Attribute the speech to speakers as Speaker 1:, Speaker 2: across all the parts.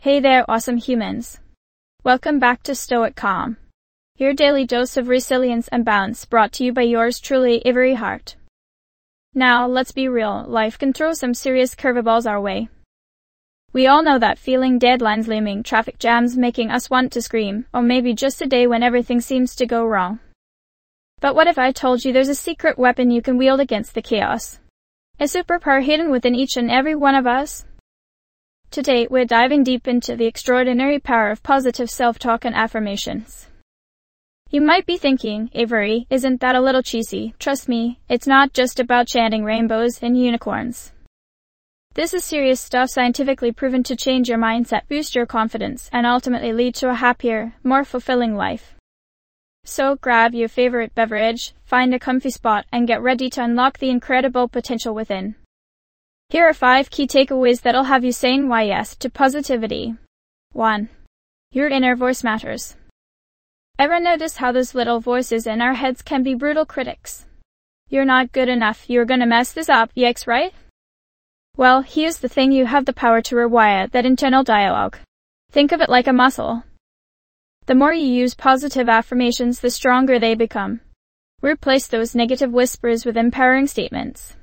Speaker 1: Hey there, awesome humans. Welcome back to Stoic Calm, your daily dose of resilience and balance, brought to you by yours truly, Avery Hart. Now, let's be real, life can throw some serious curveballs our way. We all know that feeling, deadlines looming, traffic jams making us want to scream, or maybe just a day when everything seems to go wrong. But what if I told you there's a secret weapon you can wield against the chaos? A superpower hidden within each and every one of us? Today, we're diving deep into the extraordinary power of positive self-talk and affirmations. You might be thinking, Avery, isn't that a little cheesy? Trust me, it's not just about chanting rainbows and unicorns. This is serious stuff, scientifically proven to change your mindset, boost your confidence, and ultimately lead to a happier, more fulfilling life. So grab your favorite beverage, find a comfy spot, and get ready to unlock the incredible potential within. Here are 5 key takeaways that'll have you saying why yes to positivity. 1. Your inner voice matters. Ever notice how those little voices in our heads can be brutal critics? You're not good enough, you're gonna mess this up, yikes, right? Well, here's the thing, you have the power to rewire that internal dialogue. Think of it like a muscle. The more you use positive affirmations, the stronger they become. Replace those negative whispers with empowering statements.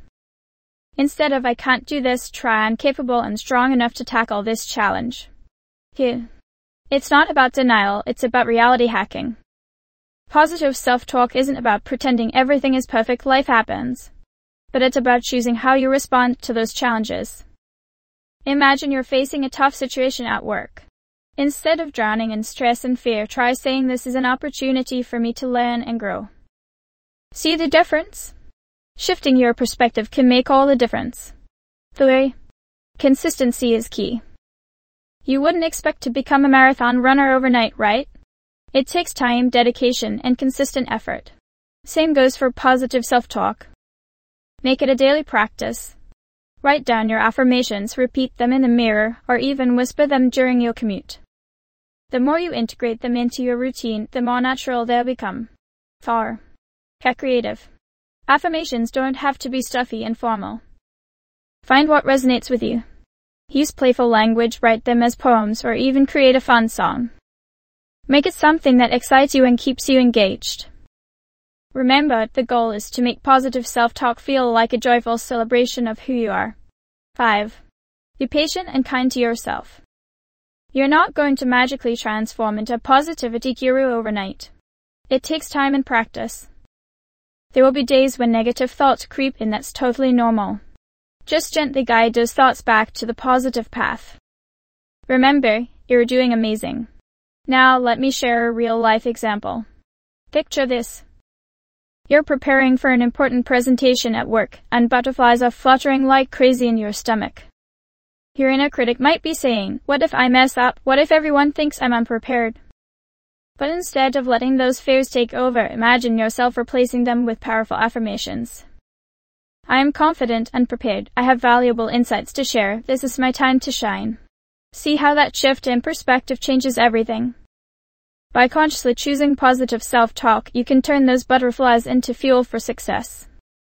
Speaker 1: Instead of I can't do this, try I'm capable and strong enough to tackle this challenge. Here. It's not about denial, it's about reality hacking. Positive self-talk isn't about pretending everything is perfect, life happens. But it's about choosing how you respond to those challenges. Imagine you're facing a tough situation at work. Instead of drowning in stress and fear, try saying this is an opportunity for me to learn and grow. See the difference? Shifting your perspective can make all the difference. 3. Consistency is key. You wouldn't expect to become a marathon runner overnight, right? It takes time, dedication, and consistent effort. Same goes for positive self-talk. Make it a daily practice. Write down your affirmations, repeat them in the mirror, or even whisper them during your commute. The more you integrate them into your routine, the more natural they'll become. 4. Get creative. Affirmations don't have to be stuffy and formal. Find what resonates with you. Use playful language, write them as poems, or even create a fun song. Make it something that excites you and keeps you engaged. Remember, the goal is to make positive self-talk feel like a joyful celebration of who you are. 5. Be patient and kind to yourself. You're not going to magically transform into a positivity guru overnight. It takes time and practice. There will be days when negative thoughts creep in, that's totally normal. Just gently guide those thoughts back to the positive path. Remember, you're doing amazing. Now let me share a real-life example. Picture this. You're preparing for an important presentation at work, and butterflies are fluttering like crazy in your stomach. Your inner critic might be saying, what if I mess up? What if everyone thinks I'm unprepared? But instead of letting those fears take over, imagine yourself replacing them with powerful affirmations. I am confident and prepared. I have valuable insights to share. This is my time to shine. See how that shift in perspective changes everything. By consciously choosing positive self-talk, you can turn those butterflies into fuel for success.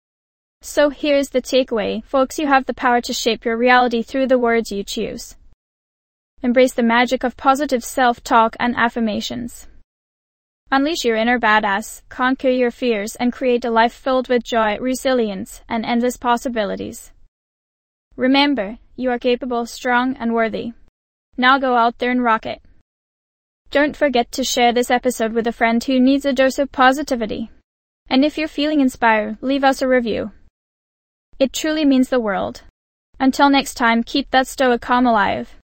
Speaker 1: So here's the takeaway, folks, you have the power to shape your reality through the words you choose. Embrace the magic of positive self-talk and affirmations. Unleash your inner badass, conquer your fears, and create a life filled with joy, resilience, and endless possibilities. Remember, you are capable, strong, and worthy. Now go out there and rock it. Don't forget to share this episode with a friend who needs a dose of positivity. And if you're feeling inspired, leave us a review. It truly means the world. Until next time, keep that stoic calm alive.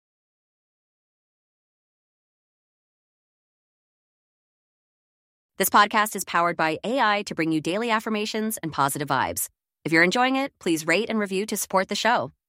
Speaker 2: This podcast is powered by AI to bring you daily affirmations and positive vibes. If you're enjoying it, please rate and review to support the show.